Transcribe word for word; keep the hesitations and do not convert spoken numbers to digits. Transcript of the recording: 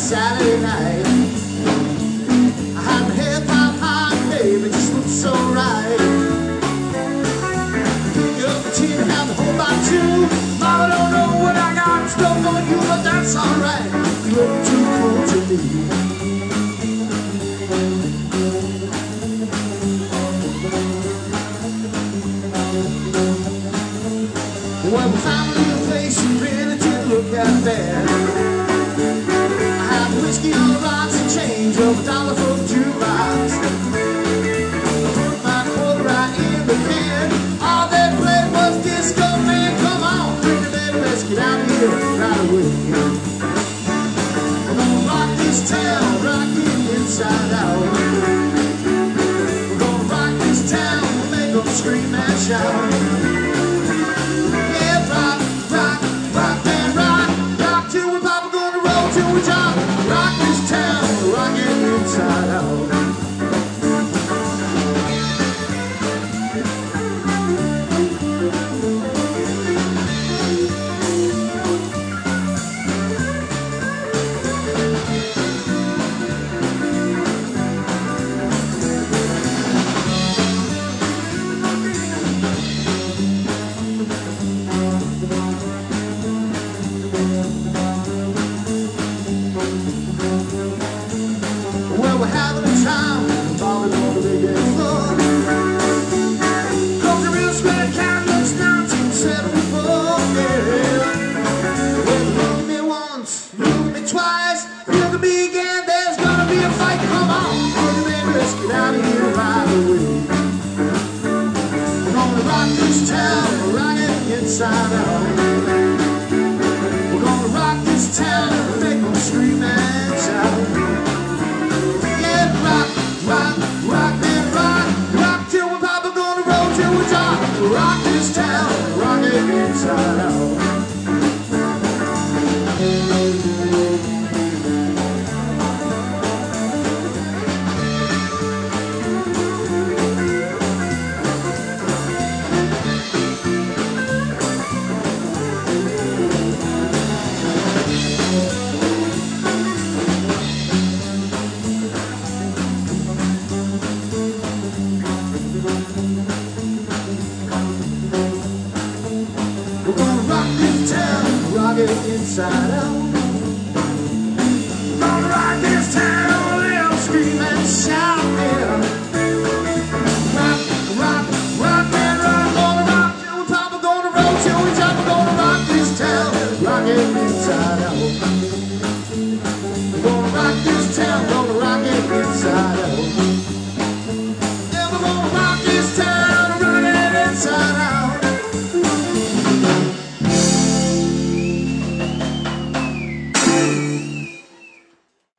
Saturday night. I had my head held high, baby, just looked so right. Pick up the tin and have the whole by two. Mama don't know what I got stuck on you, but that's alright. You look too cool to leave. When we found a little place you really did look at bad. I had whiskey on the rocks and change of a dollar for the jukebox. I put my quarter right in the can. All they played was disco, man. Come on, pretty baby, let's get out of here right away. We're gonna rock this town, rock it inside out. We're gonna rock this town, make them scream and shout. Rock this town, rock it inside out. We're having a time, probably gonna be getting fun. Cause the real square cat looks nineteen seventy-four, yeah. Well, look me once, look me twice, look at me again, there's gonna be a fight. Come on, baby, baby, let's get out of here right away. We're gonna rock this town, rock it inside out. We're gonna rock this town, make them scream out.